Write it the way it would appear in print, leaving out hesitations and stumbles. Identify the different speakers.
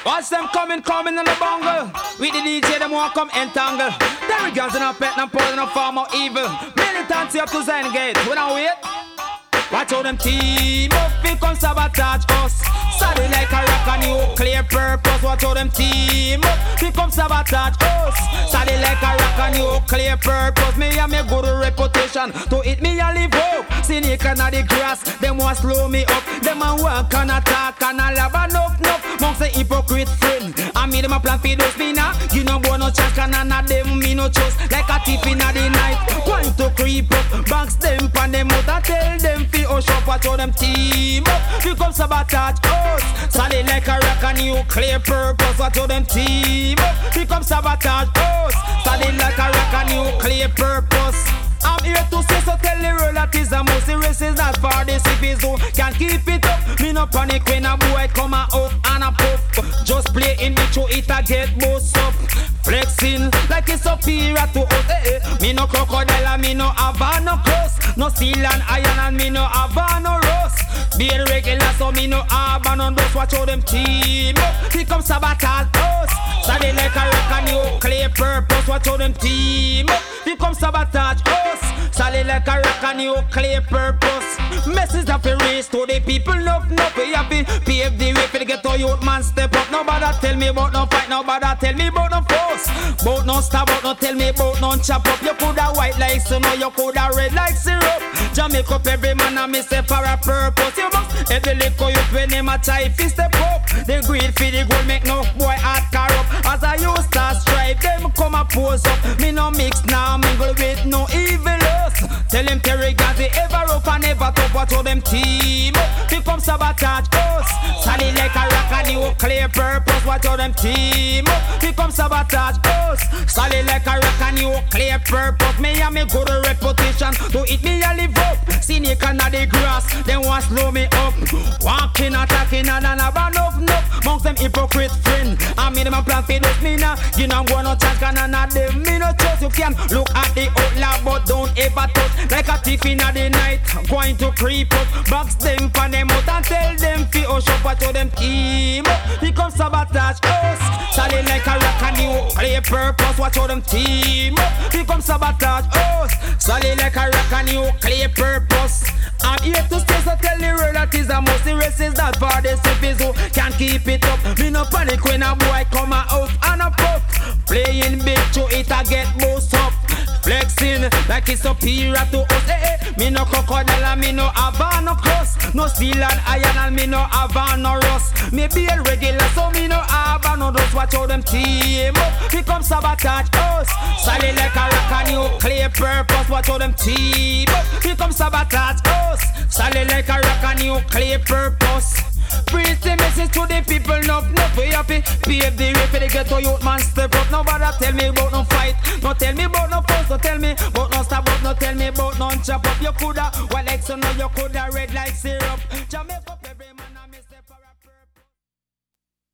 Speaker 1: Watch them coming in the bungle. With the DJ, them want come entangle. There we go, no pet, no pose, no form of evil. Militancy up to Zen Gate. We don't wait. Watch how them team up, we come sabotage us. Solid like a rock and you clear purpose. Watch how them team up, we come sabotage us. Solid like a rock and you clear purpose. Me and me good reputation to hit me and live up. Cynic and the grass, them want slow me up. Them a walk and attack and a lab and up. Monks a hypocrite friend. I me them a plan for those me now. You know boy no chance and none of them me no trust. Like a thief in the night, want to creep up. Banks them pan them out and tell them fi hush up. Watch how them team up, you come sabotage us. Solid like a rock and you clear purpose. Watch how them team up, you come sabotage us. Solid like a rock and you clear purpose. I'm here to say so tell the world that is the most serious is not for the CPs who can't keep it up. Me no panic when a boy come out and a puff. Just play in the show it a get boss up. Flexing like it's superior to us. Me no crocodile and me no have no cross. No steel and iron and me no have no rust. Being regular so me no have no dust. Watch how them team up, he come sabotage us. Solid like a rock and you clear purpose. Watch how them team up, he come sabotage us. Solid like a rock and you clear purpose. Message of a race to the people. No, we have to pave the way for the ghetto youth man step up. Nobody tell me about no fight, nobody tell me about no force. Bout no stab out, no tell me about no chop up. You coulda white like snow, you coulda red like syrup. Jamaica up every man and me say for a purpose. You must every liquor youth when them a try fi step up. The greed for the gold make no boy heart corrupt. As I used to strive, them come a pose up. Me no mix now, mingle with no evil. Tell them Terry Gazi ever up and never top. Watch how them team up, become sabotage us. Solid like a rock and you clear purpose. Watch how them team up, become sabotage us. Solid like a rock and you clear purpose. Me and me good reputation to hit me and live up. Cynic and the grass, they want slow me up. Walking, attacking and never enough. Monks them hypocrite friend. I mean them a plan for this me now. You know I'm going no chance and none of them me no trust. You can look at the outlaw but don't ever touch. Like a thief in the night, going to creep up. Box them pan them out and tell them fi hush up. Watch how them team up, become sabotage us. Solid like a rock and you clear purpose. Watch how them team up, become sabotage us. Solid like a rock and you clear purpose. I'm here to stay so tell the world that is the most serious is that for the CPs who can't keep it up. Me no panic when a boy come out and a puff. Playing big to it a get boost up. Flexing like it's superior to us. Me no crocodile and me no have no cross. No steel and iron and me no have no rust. Me be a regular so me no have no dust. Watch how them team up, become sabotage us. Solid like a rock and you clear purpose. Watch how them team up, become sabotage us. Solid like a rock and you clear purpose. Preach the message to the people, no we happy. Pave the way for the ghetto youth man step up. Nobody tell me about no fight, no tell me about no fuss, no tell me about no stab up, no tell me about no chop up. You coulda white like sun, you coulda red like syrup. Jamaica